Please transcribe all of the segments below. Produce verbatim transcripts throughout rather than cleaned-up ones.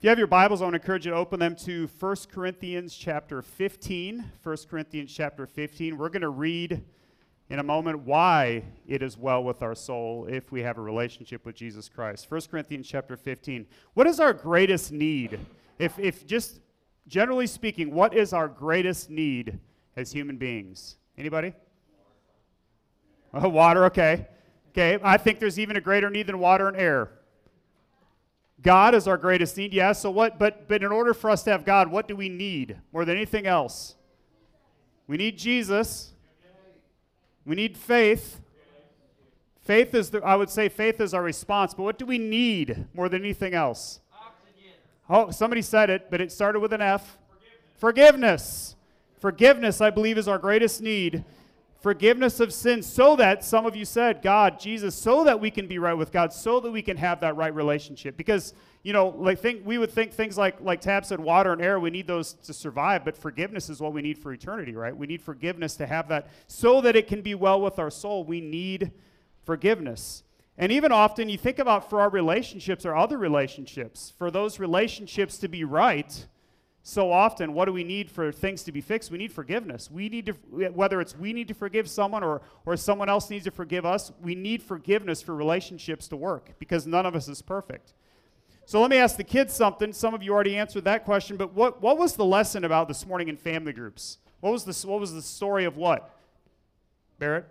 you have your Bibles, I want to encourage you to open them to First Corinthians chapter fifteen. First Corinthians chapter fifteen. We're going to read in a moment why it is well with our soul if we have a relationship with Jesus Christ. First Corinthians chapter fifteen. What is our greatest need? If, if just generally speaking, what is our greatest need as human beings? Anybody? Oh, water, okay. Okay, I think there's even a greater need than water and air. God is our greatest need, yes. So what? But but in order for us to have God, what do we need more than anything else? We need Jesus. We need faith. Faith is, the, I would say, faith is our response. But what do we need more than anything else? Oxygen. Oh, somebody said it, but it started with an F. Forgiveness. Forgiveness, Forgiveness I believe, is our greatest need. Forgiveness of sins, so that, some of you said, God, Jesus, so that we can be right with God, so that we can have that right relationship. Because, you know, like think we would think things like, like Tab said, water and air, we need those to survive, but forgiveness is what we need for eternity, right? We need forgiveness to have that, so that it can be well with our soul. We need forgiveness. And even often, you think about for our relationships or other relationships, for those relationships to be right, so often, what do we need for things to be fixed? We need forgiveness. We need to, whether it's we need to forgive someone or, or someone else needs to forgive us, we need forgiveness for relationships to work because none of us is perfect. So let me ask the kids something. Some of you already answered that question, but what, what was the lesson about this morning in family groups? What was the, what was the story of what? Barrett?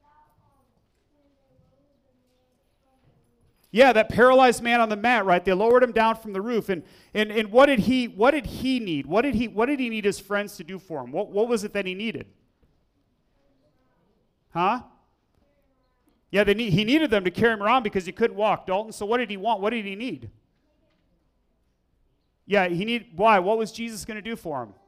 Yeah, that paralyzed man on the mat, right? They lowered him down from the roof. And and, and what did he what did he need? What did he what did he need his friends to do for him? What what was it that he needed? Huh? Yeah, they need, he needed them to carry him around because he couldn't walk, Dalton. So what did he want? What did he need? Yeah, he need why? What was Jesus going to do for him?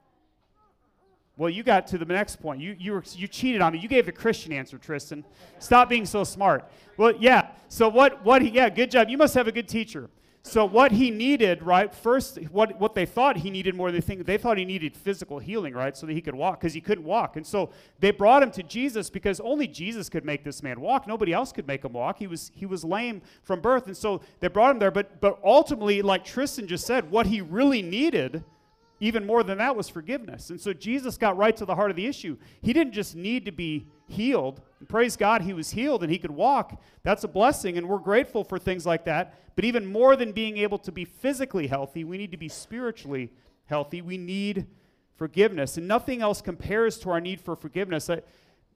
Well, you got to the next point. You you were, you cheated on me. You gave the Christian answer, Tristan. Stop being so smart. Well, yeah. So what what he, yeah, good job. You must have a good teacher. So what he needed, right? First, what what they thought he needed more than they think. They thought he needed physical healing, right, so that he could walk, because he couldn't walk. And so they brought him to Jesus because only Jesus could make this man walk. Nobody else could make him walk. He was he was lame from birth, and so they brought him there. But but ultimately, like Tristan just said, what he really needed, even more than that, was forgiveness. And so Jesus got right to the heart of the issue. He didn't just need to be healed. And praise God, he was healed and he could walk. That's a blessing, and we're grateful for things like that. But even more than being able to be physically healthy, we need to be spiritually healthy. We need forgiveness, and nothing else compares to our need for forgiveness. I,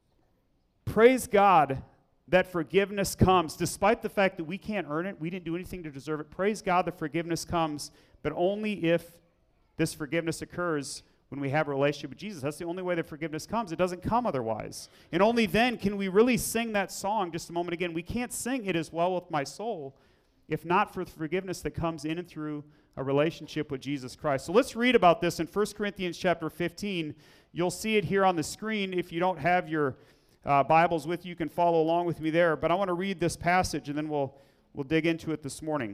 praise God that forgiveness comes, despite the fact that we can't earn it. We didn't do anything to deserve it. Praise God that forgiveness comes, but only if this forgiveness occurs when we have a relationship with Jesus. That's the only way that forgiveness comes. It doesn't come otherwise. And only then can we really sing that song just a moment again. We can't sing "It Is Well With My Soul" if not for the forgiveness that comes in and through a relationship with Jesus Christ. So let's read about this in First Corinthians chapter fifteen. You'll see it here on the screen. If you don't have your uh, Bibles with you, you can follow along with me there. But I want to read this passage, and then we'll, we'll dig into it this morning.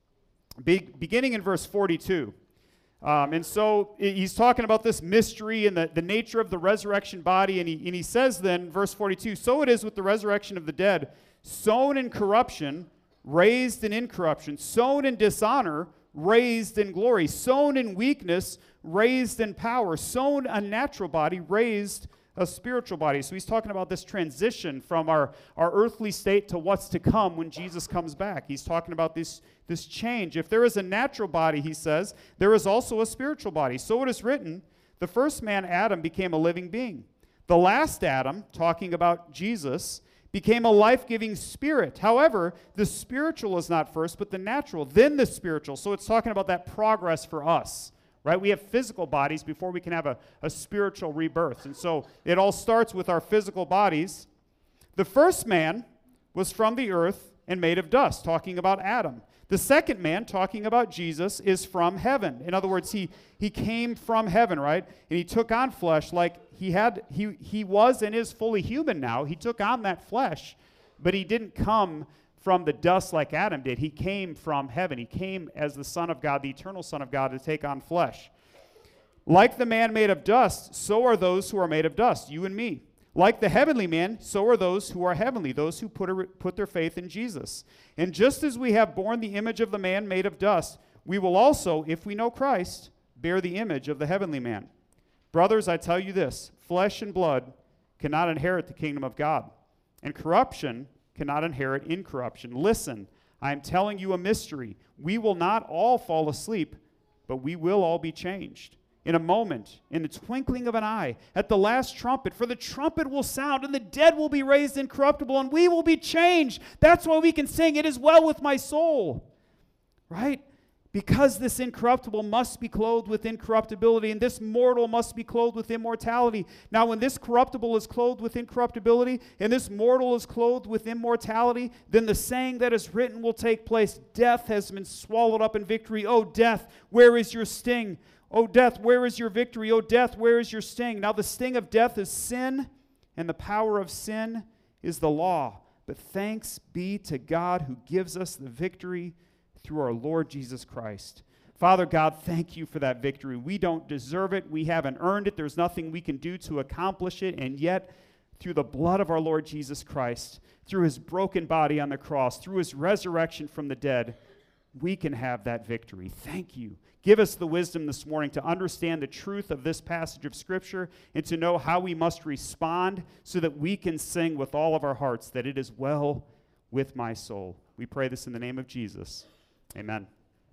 Be- beginning in verse forty-two. Um, and so he's talking about this mystery and the, the nature of the resurrection body, and he, and he says then, verse forty-two, "So it is with the resurrection of the dead, sown in corruption, raised in incorruption, sown in dishonor, raised in glory, sown in weakness, raised in power, sown a natural body, raised a spiritual body." So he's talking about this transition from our, our earthly state to what's to come when Jesus comes back. He's talking about this, this change. If there is a natural body, he says, there is also a spiritual body. So it is written, the first man, Adam, became a living being. The last Adam, talking about Jesus, became a life-giving spirit. However, the spiritual is not first, but the natural, then the spiritual. So it's talking about that progress for us. Right? We have physical bodies before we can have a, a spiritual rebirth. And so it all starts with our physical bodies. The first man was from the earth and made of dust, talking about Adam. The second man, talking about Jesus, is from heaven. In other words, he, he came from heaven, right? And he took on flesh like he had, he, he was and is fully human now. He took on that flesh, but he didn't come from the dust like Adam did. He came from heaven. He came as the Son of God, the eternal Son of God, to take on flesh. Like the man made of dust, so are those who are made of dust, you and me. Like the heavenly man, so are those who are heavenly, those who put, a, put their faith in Jesus. And just as we have borne the image of the man made of dust, we will also, if we know Christ, bear the image of the heavenly man. Brothers, I tell you this, flesh and blood cannot inherit the kingdom of God, and corruption cannot inherit incorruption. Listen, I am telling you a mystery. We will not all fall asleep, but we will all be changed. In a moment, in the twinkling of an eye, at the last trumpet, for the trumpet will sound, and the dead will be raised incorruptible, and we will be changed. That's why we can sing, it is well with my soul. Right? Because this incorruptible must be clothed with incorruptibility, and this mortal must be clothed with immortality. Now, when this corruptible is clothed with incorruptibility, and this mortal is clothed with immortality, then the saying that is written will take place. Death has been swallowed up in victory. O death, where is your sting? O death, where is your victory? O death, where is your sting? Now, the sting of death is sin, and the power of sin is the law. But thanks be to God who gives us the victory through our Lord Jesus Christ. Father God, thank you for that victory. We don't deserve it. We haven't earned it. There's nothing we can do to accomplish it. And yet, through the blood of our Lord Jesus Christ, through his broken body on the cross, through his resurrection from the dead, we can have that victory. Thank you. Give us the wisdom this morning to understand the truth of this passage of Scripture and to know how we must respond so that we can sing with all of our hearts that it is well with my soul. We pray this in the name of Jesus. Amen.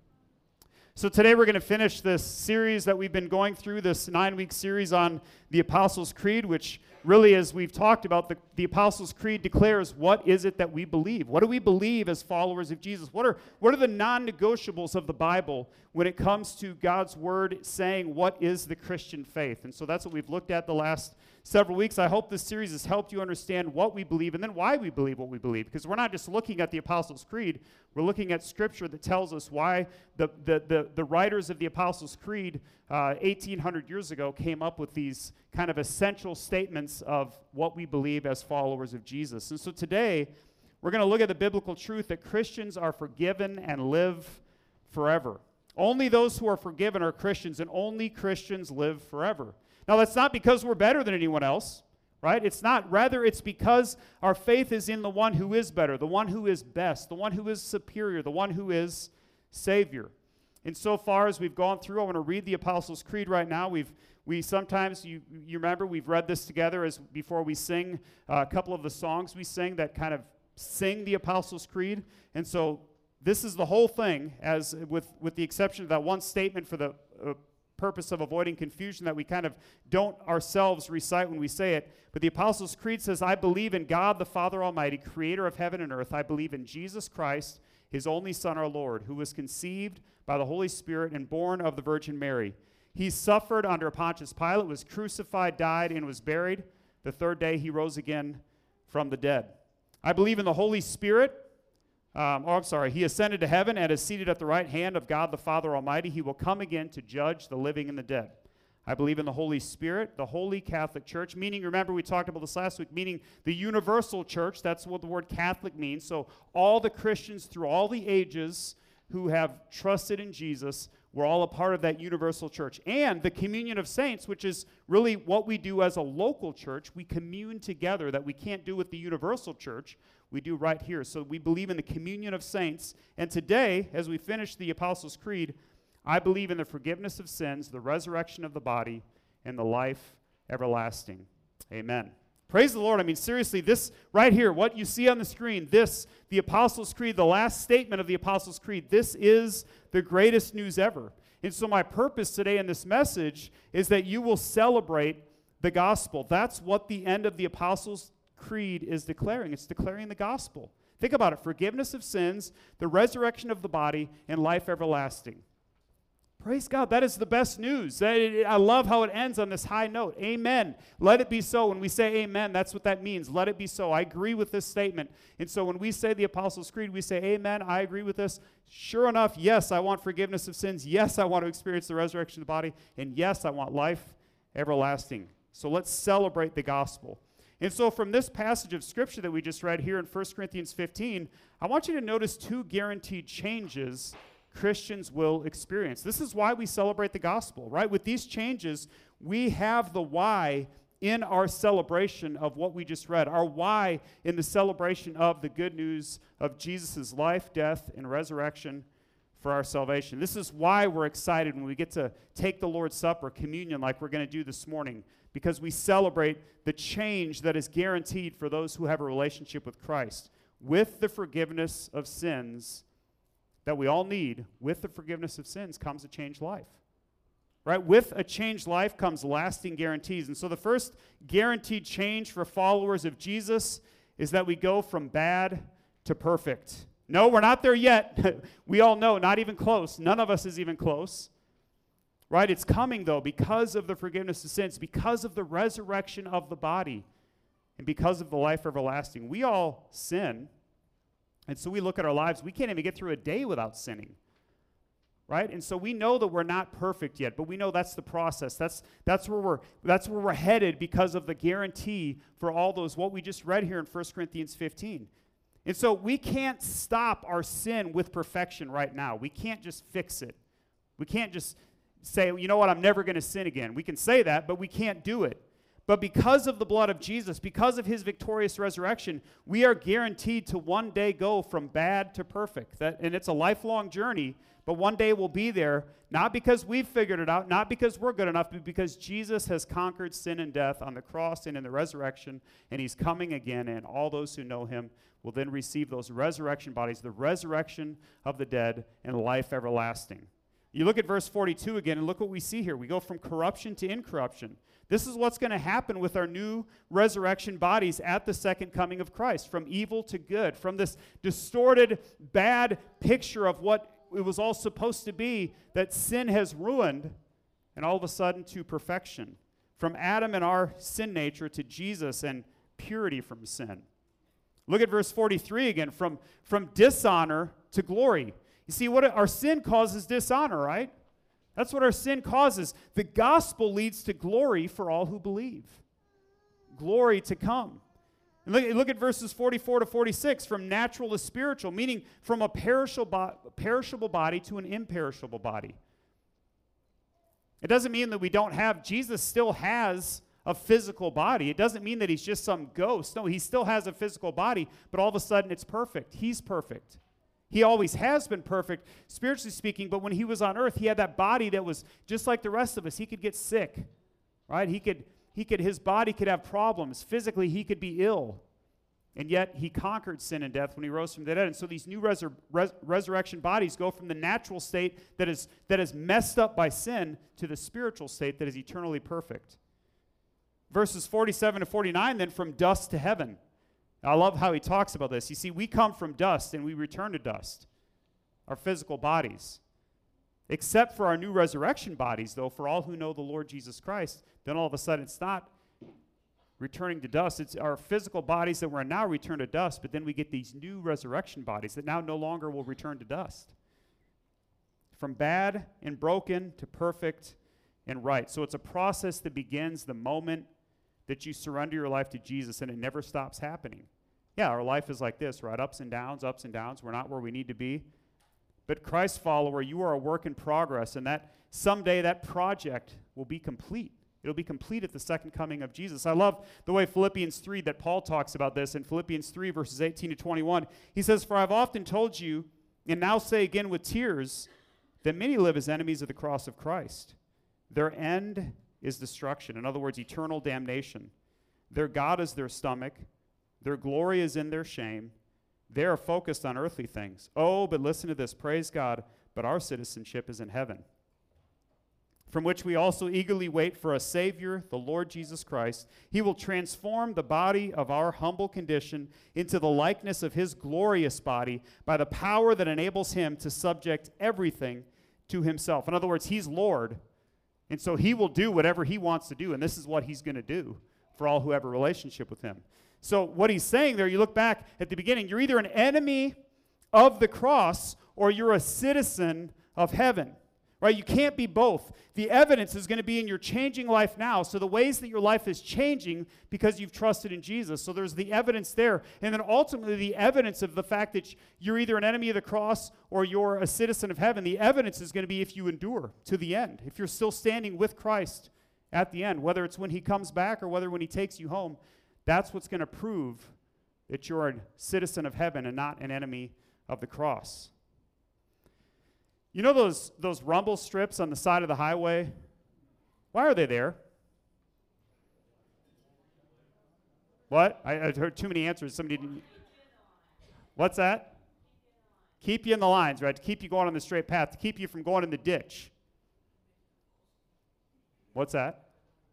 So today we're going to finish this series that we've been going through, this nine-week series on the Apostles' Creed, which really, as we've talked about, the, the Apostles' Creed declares what is it that we believe. What do we believe as followers of Jesus? What are, what are the non-negotiables of the Bible when it comes to God's Word saying what is the Christian faith? And so that's what we've looked at the last several weeks. I hope this series has helped you understand what we believe and then why we believe what we believe, because we're not just looking at the Apostles' Creed. We're looking at Scripture that tells us why the, the, the, the writers of the Apostles' Creed uh, eighteen hundred years ago came up with these kind of essential statements of what we believe as followers of Jesus. And so today, we're going to look at the biblical truth that Christians are forgiven and live forever. Only those who are forgiven are Christians, and only Christians live forever. Now, that's not because we're better than anyone else, right? It's not. Rather, it's because our faith is in the one who is better, the one who is best, the one who is superior, the one who is Savior. And so far as we've gone through, I want to read the Apostles' Creed right now. We've we sometimes, you, you remember, we've read this together as before we sing uh, a couple of the songs we sing that kind of sing the Apostles' Creed. And so this is the whole thing, as with, with the exception of that one statement for the uh, purpose of avoiding confusion that we kind of don't ourselves recite when we say it. But the Apostles' Creed says, I believe in God the Father Almighty, creator of heaven and earth. I believe in Jesus Christ, his only Son, our Lord, who was conceived by the Holy Spirit and born of the Virgin Mary. He suffered under Pontius Pilate, was crucified, died, and was buried. The third day he rose again from the dead. I believe in the Holy Spirit. Um, oh, I'm sorry. He ascended to heaven and is seated at the right hand of God the Father Almighty. He will come again to judge the living and the dead. I believe in the Holy Spirit, the Holy Catholic Church, meaning, remember we talked about this last week, meaning the universal church. That's what the word Catholic means. So all the Christians through all the ages who have trusted in Jesus, we're all a part of that universal church. And the communion of saints, which is really what we do as a local church. We commune together that we can't do with the universal church. We do right here. So we believe in the communion of saints. And today, as we finish the Apostles' Creed, I believe in the forgiveness of sins, the resurrection of the body, and the life everlasting. Amen. Praise the Lord. I mean, seriously, this right here, what you see on the screen, this, the Apostles' Creed, the last statement of the Apostles' Creed, this is the greatest news ever. And so my purpose today in this message is that you will celebrate the gospel. That's what the end of the Apostles' Creed is declaring. It's declaring the gospel. Think about it. Forgiveness of sins, the resurrection of the body, and life everlasting. Praise God. That is the best news. I love how it ends on this high note. Amen. Let it be so. When we say amen, that's what that means. Let it be so. I agree with this statement. And so when we say the Apostles' Creed, we say amen. I agree with this. Sure enough, yes, I want forgiveness of sins. Yes, I want to experience the resurrection of the body. And yes, I want life everlasting. So let's celebrate the gospel. And so from this passage of Scripture that we just read here in First Corinthians fifteen, I want you to notice two guaranteed changes Christians will experience. This is why we celebrate the gospel, right? With these changes, we have the why in our celebration of what we just read, our why in the celebration of the good news of Jesus' life, death, and resurrection for our salvation. This is why we're excited when we get to take the Lord's Supper, communion, like we're going to do this morning, because we celebrate the change that is guaranteed for those who have a relationship with Christ. With the forgiveness of sins that we all need, with the forgiveness of sins comes a changed life. Right? With a changed life comes lasting guarantees. And so the first guaranteed change for followers of Jesus is that we go from bad to perfect. No, we're not there yet. We all know, not even close. None of us is even close. Right? It's coming, though, because of the forgiveness of sins, because of the resurrection of the body, and because of the life everlasting. We all sin, and so we look at our lives. We can't even get through a day without sinning. Right? And so we know that we're not perfect yet, but we know that's the process. That's, that's, where we're, that's where we're headed because of the guarantee for all those, what we just read here in First Corinthians fifteen. And so we can't stop our sin with perfection right now. We can't just fix it. We can't just say, you know what, I'm never going to sin again. We can say that, but we can't do it. But because of the blood of Jesus, because of his victorious resurrection, we are guaranteed to one day go from bad to perfect. That, and it's a lifelong journey, but one day we'll be there, not because we've figured it out, not because we're good enough, but because Jesus has conquered sin and death on the cross and in the resurrection, and he's coming again, and all those who know him will then receive those resurrection bodies, the resurrection of the dead, and life everlasting. You look at verse forty-two again, and look what we see here. We go from corruption to incorruption. This is what's going to happen with our new resurrection bodies at the second coming of Christ, from evil to good, from this distorted, bad picture of what it was all supposed to be that sin has ruined, and all of a sudden to perfection. From Adam and our sin nature to Jesus and purity from sin. Look at verse forty-three again, from, from dishonor to glory. You see, what our sin causes dishonor, right? That's what our sin causes. The gospel leads to glory for all who believe. Glory to come. And look, look at verses forty-four to forty-six, from natural to spiritual, meaning from a perishable, bo- perishable body to an imperishable body. It doesn't mean that we don't have, Jesus still has a physical body. It doesn't mean that he's just some ghost. No, he still has a physical body, but all of a sudden it's perfect. He's perfect. He always has been perfect, spiritually speaking, but when he was on earth, he had that body that was just like the rest of us. He could get sick, right? He could, he could, his body could have problems. Physically, he could be ill. And yet, he conquered sin and death when he rose from the dead. And so these new resur- res- resurrection bodies go from the natural state that is, that is messed up by sin to the spiritual state that is eternally perfect. Verses forty-seven to forty-nine, then from dust to heaven. I love how he talks about this. You see, we come from dust and we return to dust, our physical bodies. Except for our new resurrection bodies, though, for all who know the Lord Jesus Christ, then all of a sudden it's not returning to dust. It's our physical bodies that we're now return to dust, but then we get these new resurrection bodies that now no longer will return to dust. From bad and broken to perfect and right. So it's a process that begins the moment that you surrender your life to Jesus, and it never stops happening. Yeah, our life is like this, right? Ups and downs, ups and downs. We're not where we need to be. But Christ follower, you are a work in progress, and that someday that project will be complete. It'll be complete at the second coming of Jesus. I love the way Philippians three, that Paul talks about this in Philippians three, verses eighteen to twenty-one. He says, "For I've often told you, and now say again with tears, that many live as enemies of the cross of Christ. Their end is destruction." In other words, eternal damnation. Their God is their stomach. Their glory is in their shame. They are focused on earthly things. Oh, but listen to this. Praise God, but our citizenship is in heaven, from which we also eagerly wait for a Savior, the Lord Jesus Christ. He will transform the body of our humble condition into the likeness of his glorious body by the power that enables him to subject everything to himself. In other words, he's Lord. And so he will do whatever he wants to do, and this is what he's going to do for all who have a relationship with him. So what he's saying there, you look back at the beginning, you're either an enemy of the cross or you're a citizen of heaven, right? You can't be both. The evidence is going to be in your changing life now, so the ways that your life is changing because you've trusted in Jesus. So there's the evidence there. And then ultimately the evidence of the fact that you're either an enemy of the cross or you're a citizen of heaven, the evidence is going to be if you endure to the end, if you're still standing with Christ at the end, whether it's when he comes back or whether when he takes you home. That's what's going to prove that you're a citizen of heaven and not an enemy of the cross. You know those, those rumble strips on the side of the highway? Why are they there? What? I, I heard too many answers. Somebody didn't. What's that? Keep you in the lines, right? To keep you going on the straight path, to keep you from going in the ditch. What's that?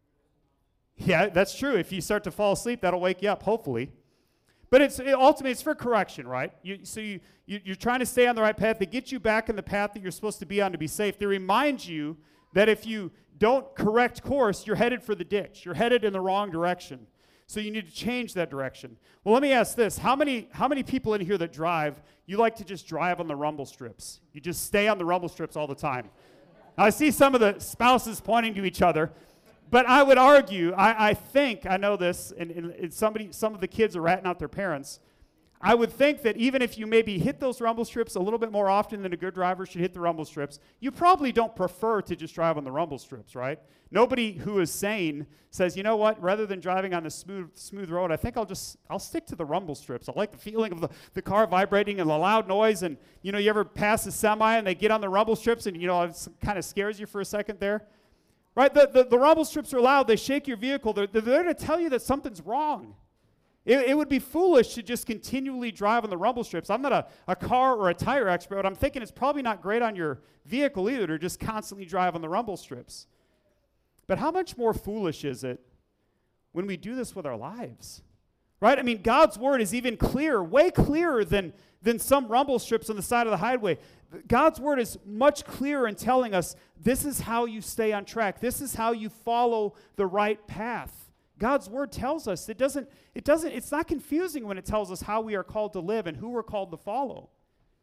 Yeah, that's true. If you start to fall asleep, that'll wake you up, hopefully. But it's it, ultimately, it's for correction, right? You, so you, you, you're trying to stay on the right path. They get you back in the path that you're supposed to be on to be safe. They remind you that if you don't correct course, you're headed for the ditch. You're headed in the wrong direction. So you need to change that direction. Well, let me ask this. How many, how many people in here that drive, you like to just drive on the rumble strips? You just stay on the rumble strips all the time. I see some of the spouses pointing to each other. But I would argue, I, I think, I know this, and, and, and somebody, some of the kids are ratting out their parents. I would think that even if you maybe hit those rumble strips a little bit more often than a good driver should hit the rumble strips, you probably don't prefer to just drive on the rumble strips, right? Nobody who is sane says, you know what, rather than driving on the smooth smooth road, I think I'll just, I'll stick to the rumble strips. I like the feeling of the, the car vibrating and the loud noise, and, you know, you ever pass a semi and they get on the rumble strips and, you know, it kind of scares you for a second there? Right? The, the, the rumble strips are loud. They shake your vehicle. They're, they're there to tell you that something's wrong. It, it would be foolish to just continually drive on the rumble strips. I'm not a, a car or a tire expert, but I'm thinking it's probably not great on your vehicle either to just constantly drive on the rumble strips. But how much more foolish is it when we do this with our lives? Right? I mean, God's word is even clearer, way clearer than, than some rumble strips on the side of the highway. God's word is much clearer in telling us this is how you stay on track. This is how you follow the right path. God's word tells us it doesn't, it doesn't, it's not confusing when it tells us how we are called to live and who we're called to follow.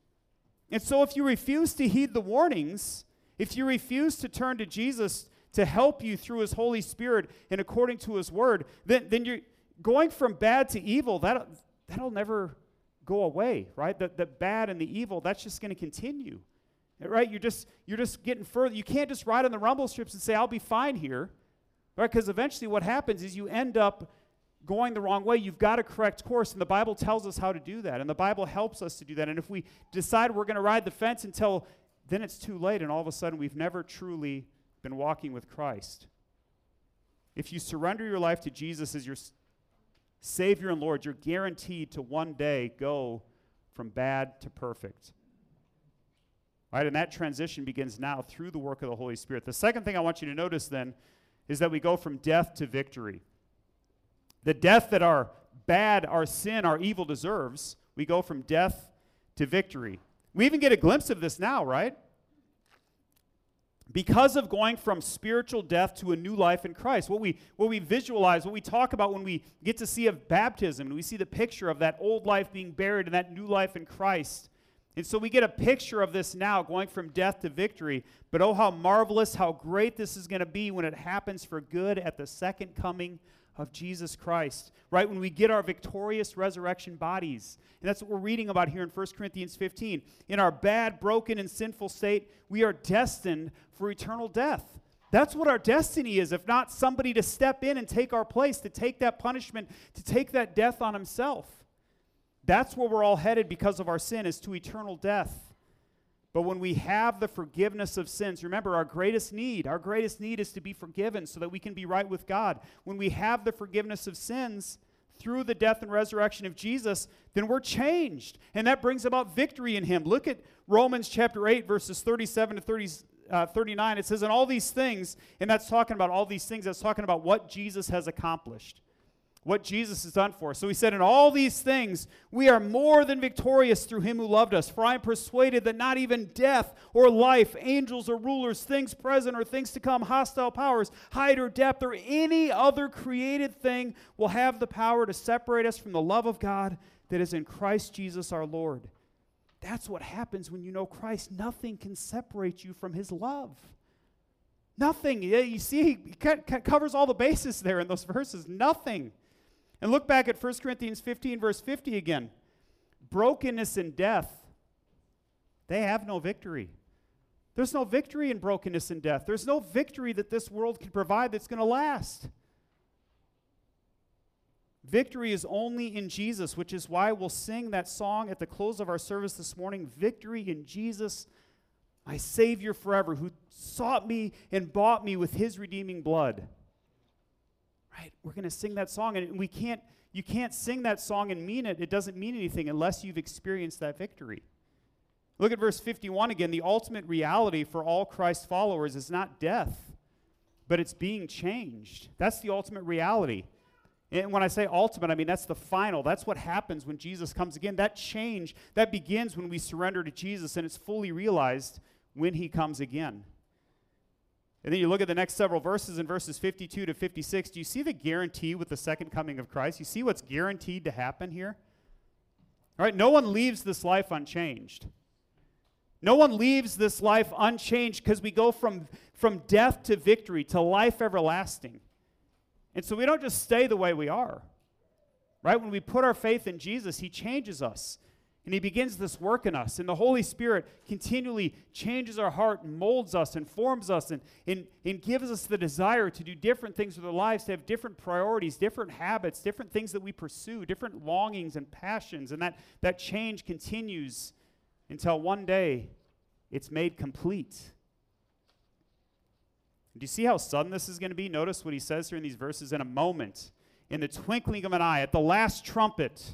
And so if you refuse to heed the warnings, if you refuse to turn to Jesus to help you through his Holy Spirit and according to his word, then, then you're going from bad to evil. That, that'll never go away, right? The, the bad and the evil, that's just going to continue, right? You're just, you're just getting further. You can't just ride on the rumble strips and say, I'll be fine here. Right, because eventually what happens is you end up going the wrong way. You've got to correct course, and the Bible tells us how to do that, and the Bible helps us to do that. And if we decide we're going to ride the fence until then, it's too late, and all of a sudden we've never truly been walking with Christ. If you surrender your life to Jesus as your Savior and Lord, you're guaranteed to one day go from bad to perfect. Right, and that transition begins now through the work of the Holy Spirit. The second thing I want you to notice then is that we go from death to victory. The death that our bad, our sin, our evil deserves, we go from death to victory. We even get a glimpse of this now, right? Because of going from spiritual death to a new life in Christ. What we, what we visualize, what we talk about when we get to see of baptism, we see the picture of that old life being buried and that new life in Christ. And so we get a picture of this now, going from death to victory. But oh, how marvelous, how great this is going to be when it happens for good at the second coming of Jesus Christ. Right? When we get our victorious resurrection bodies. And that's what we're reading about here in First Corinthians fifteen. In our bad, broken, and sinful state, we are destined for eternal death. That's what our destiny is, if not somebody to step in and take our place, to take that punishment, to take that death on himself. That's where we're all headed because of our sin, is to eternal death. But when we have the forgiveness of sins, remember our greatest need, our greatest need is to be forgiven so that we can be right with God. When we have the forgiveness of sins through the death and resurrection of Jesus, then we're changed. And that brings about victory in him. Look at Romans chapter eight, verses thirty-seven to thirty, uh, thirty-nine. It says, in all these things, and that's talking about all these things, that's talking about what Jesus has accomplished. What Jesus has done for us. So he said, in all these things, we are more than victorious through him who loved us. For I am persuaded that not even death or life, angels or rulers, things present or things to come, hostile powers, height or depth, or any other created thing will have the power to separate us from the love of God that is in Christ Jesus our Lord. That's what happens when you know Christ. Nothing can separate you from his love. Nothing. You see, he covers all the bases there in those verses. Nothing. And look back at First Corinthians fifteen, verse fifty again. Brokenness and death, they have no victory. There's no victory in brokenness and death. There's no victory that this world can provide that's going to last. Victory is only in Jesus, which is why we'll sing that song at the close of our service this morning, Victory in Jesus my Savior forever, who sought me and bought me with his redeeming blood. Right? We're going to sing that song, and we can't, you can't sing that song and mean it. It doesn't mean anything unless you've experienced that victory. Look at verse fifty-one again. The ultimate reality for all Christ followers is not death, but it's being changed. That's the ultimate reality. And when I say ultimate, I mean that's the final. That's what happens when Jesus comes again. That change, that begins when we surrender to Jesus, and it's fully realized when he comes again. And then you look at the next several verses in verses fifty-two to fifty-six. Do you see the guarantee with the second coming of Christ? You see what's guaranteed to happen here? All right, no one leaves this life unchanged. No one leaves this life unchanged because we go from, from death to victory to life everlasting. And so we don't just stay the way we are, right? When we put our faith in Jesus, he changes us, and he begins this work in us. And the Holy Spirit continually changes our heart and molds us and forms us and, and, and gives us the desire to do different things with our lives, to have different priorities, different habits, different things that we pursue, different longings and passions. And that, that change continues until one day it's made complete. Do you see how sudden this is going to be? Notice what he says here in these verses. In a moment, in the twinkling of an eye, at the last trumpet,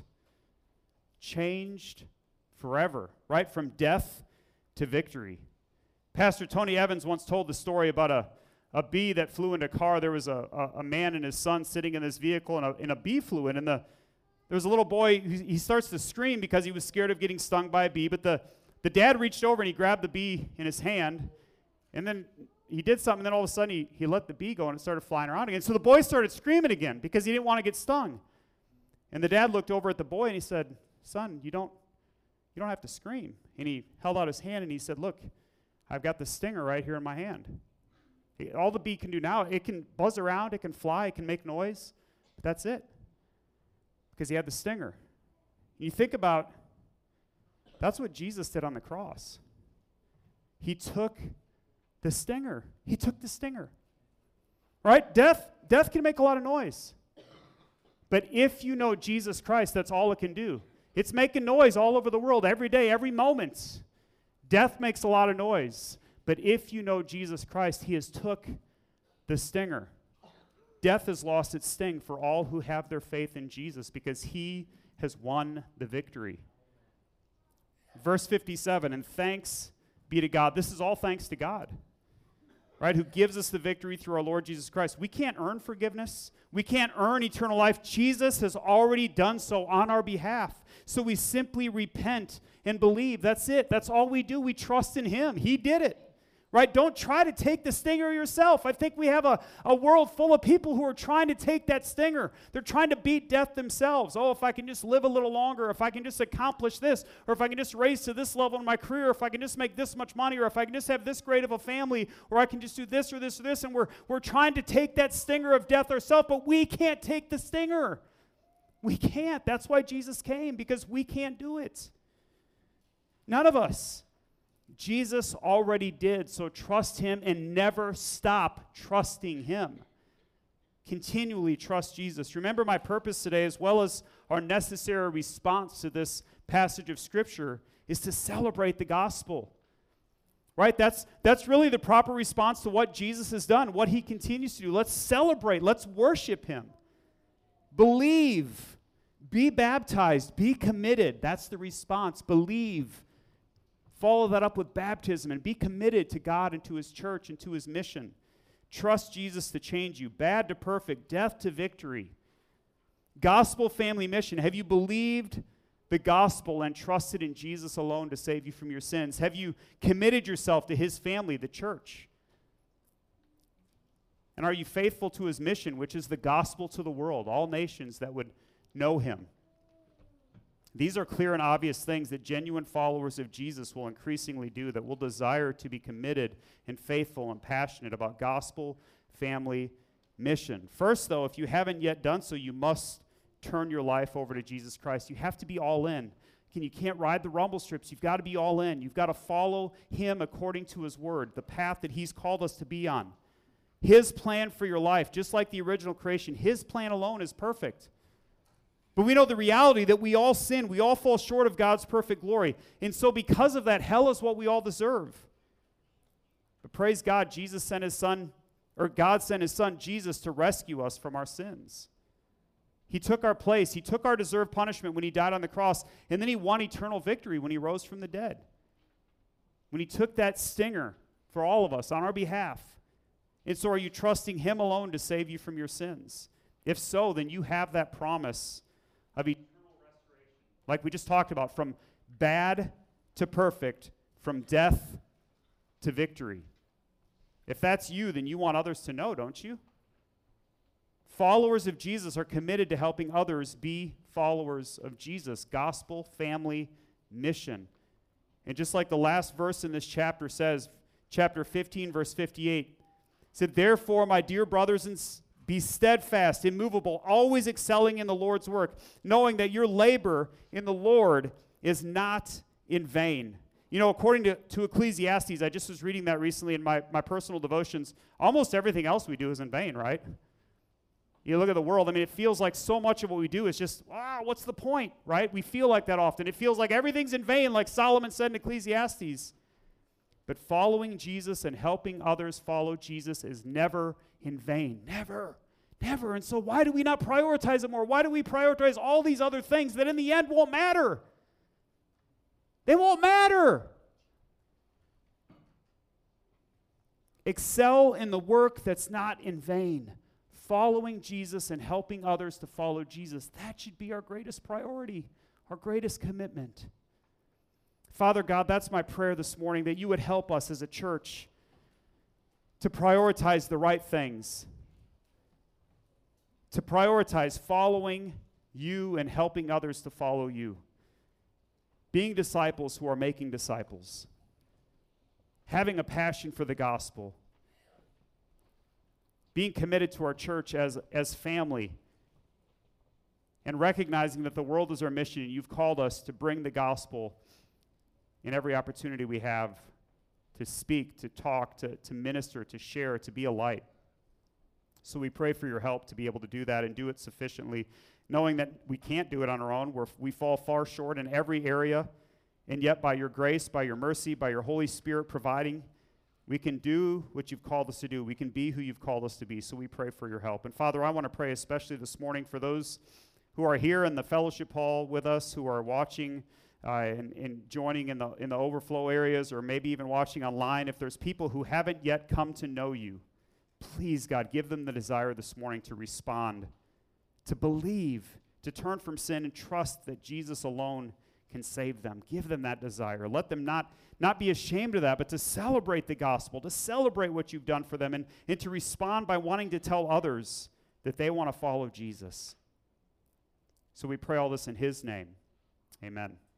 changed forever, right? From death to victory. Pastor Tony Evans once told the story about a, a bee that flew into a car. There was a, a, a man and his son sitting in this vehicle, and a, and a bee flew in, and the, there was a little boy, he, he starts to scream because he was scared of getting stung by a bee, but the, the dad reached over and he grabbed the bee in his hand, and then he did something, and then all of a sudden he, he let the bee go and it started flying around again. So the boy started screaming again because he didn't want to get stung. And the dad looked over at the boy and he said, son, you don't, you don't have to scream. And he held out his hand and he said, look, I've got the stinger right here in my hand. All the bee can do now, it can buzz around, it can fly, it can make noise, but that's it. Because he had the stinger. And you think about, that's what Jesus did on the cross. He took the stinger. He took the stinger. Right? Death, death can make a lot of noise. But if you know Jesus Christ, that's all it can do. It's making noise all over the world, every day, every moment. Death makes a lot of noise. But if you know Jesus Christ, he has took the stinger. Death has lost its sting for all who have their faith in Jesus because he has won the victory. Verse fifty-seven, and thanks be to God. This is all thanks to God, right, who gives us the victory through our Lord Jesus Christ. We can't earn forgiveness. We can't earn eternal life. Jesus has already done so on our behalf. So we simply repent and believe. That's it. That's all we do. We trust in him. He did it. Right? Don't try to take the stinger yourself. I think we have a, a world full of people who are trying to take that stinger. They're trying to beat death themselves. Oh, if I can just live a little longer, if I can just accomplish this, or if I can just raise to this level in my career, if I can just make this much money, or if I can just have this great of a family, or I can just do this or this or this, and we're, we're trying to take that stinger of death ourselves, but we can't take the stinger. We can't. That's why Jesus came, because we can't do it. None of us. Jesus already did, so trust him and never stop trusting him. Continually trust Jesus. Remember, my purpose today, as well as our necessary response to this passage of Scripture, is to celebrate the gospel. Right? That's, that's really the proper response to what Jesus has done, what he continues to do. Let's celebrate. Let's worship him. Believe. Be baptized. Be committed. That's the response. Believe. Follow that up with baptism and be committed to God and to his church and to his mission. Trust Jesus to change you. Bad to perfect, death to victory. Gospel family mission. Have you believed the gospel and trusted in Jesus alone to save you from your sins? Have you committed yourself to his family, the church? And are you faithful to his mission, which is the gospel to the world, all nations that would know him? These are clear and obvious things that genuine followers of Jesus will increasingly do, that will desire to be committed and faithful and passionate about gospel, family, mission. First, though, if you haven't yet done so, you must turn your life over to Jesus Christ. You have to be all in. Again, you can't ride the rumble strips. You've got to be all in. You've got to follow him according to his word, the path that he's called us to be on. His plan for your life, just like the original creation, his plan alone is perfect. But we know the reality that we all sin. We all fall short of God's perfect glory. And so because of that, hell is what we all deserve. But praise God, Jesus sent his son, or God sent his son Jesus to rescue us from our sins. He took our place. He took our deserved punishment when he died on the cross, and then he won eternal victory when he rose from the dead. When he took that stinger for all of us on our behalf. And so are you trusting him alone to save you from your sins? If so, then you have that promise of eternal restoration. Like we just talked about, from bad to perfect, from death to victory. If that's you, then you want others to know, don't you? Followers of Jesus are committed to helping others be followers of Jesus. Gospel, family, mission. And just like the last verse in this chapter says, chapter fifteen, verse fifty-eight, said, therefore, my dear brothers, and be steadfast, immovable, always excelling in the Lord's work, knowing that your labor in the Lord is not in vain. You know, according to, to Ecclesiastes, I just was reading that recently in my, my personal devotions, almost everything else we do is in vain, right? You look at the world, I mean, it feels like so much of what we do is just, ah, what's the point, right? We feel like that often. It feels like everything's in vain, like Solomon said in Ecclesiastes. But following Jesus and helping others follow Jesus is never in vain. Never. Never. And so why do we not prioritize it more? Why do we prioritize all these other things that in the end won't matter? They won't matter. Excel in the work that's not in vain. Following Jesus and helping others to follow Jesus. That should be our greatest priority, our greatest commitment. Father God, that's my prayer this morning, that you would help us as a church to prioritize the right things, to prioritize following you and helping others to follow you, being disciples who are making disciples, having a passion for the gospel, being committed to our church as, as family, and recognizing that the world is our mission and you've called us to bring the gospel in every opportunity we have to speak, to talk, to, to minister, to share, to be a light. So we pray for your help to be able to do that and do it sufficiently, knowing that we can't do it on our own. We're, we fall far short in every area, and yet by your grace, by your mercy, by your Holy Spirit providing, we can do what you've called us to do. We can be who you've called us to be. So we pray for your help. And Father, I want to pray especially this morning for those who are here in the fellowship hall with us, who are watching Uh, and, and joining in the in the overflow areas, or maybe even watching online. If there's people who haven't yet come to know you, please, God, give them the desire this morning to respond, to believe, to turn from sin and trust that Jesus alone can save them. Give them that desire. Let them not, not be ashamed of that, but to celebrate the gospel, to celebrate what you've done for them, and, and to respond by wanting to tell others that they want to follow Jesus. So we pray all this in his name. Amen.